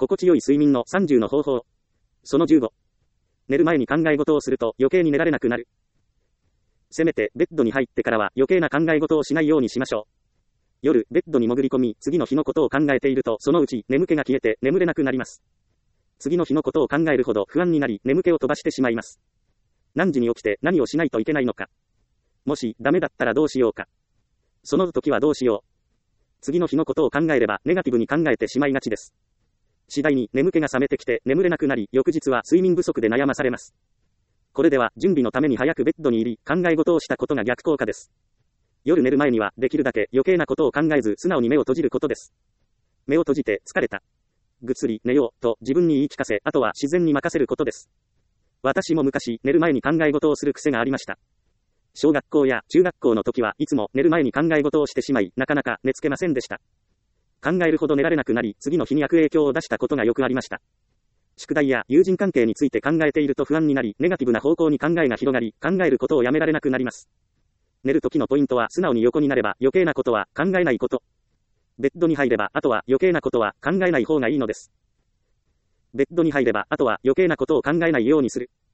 心地よい睡眠の30の方法。その15。寝る前に考え事をすると余計に寝られなくなる。せめてベッドに入ってからは余計な考え事をしないようにしましょう。夜、ベッドに潜り込み、次の日のことを考えていると、そのうち眠気が消えて眠れなくなります。次の日のことを考えるほど不安になり、眠気を飛ばしてしまいます。何時に起きて何をしないといけないのか。もしダメだったらどうしようか。その時はどうしよう。次の日のことを考えればネガティブに考えてしまいがちです。次第に眠気が覚めてきて眠れなくなり、翌日は睡眠不足で悩まされます。これでは準備のために早くベッドに入り、考え事をしたことが逆効果です。夜寝る前にはできるだけ余計なことを考えず素直に目を閉じることです。目を閉じて疲れた。ぐっすり寝ようと自分に言い聞かせ、あとは自然に任せることです。私も昔寝る前に考え事をする癖がありました。小学校や中学校の時はいつも寝る前に考え事をしてしまい、なかなか寝つけませんでした。考えるほど寝られなくなり、次の日に悪影響を出したことがよくありました。宿題や友人関係について考えていると不安になり、ネガティブな方向に考えが広がり、考えることをやめられなくなります。寝る時のポイントは素直に横になれば余計なことは考えないこと。ベッドに入ればあとは余計なことは考えない方がいいのです。ベッドに入ればあとは余計なことを考えないようにする。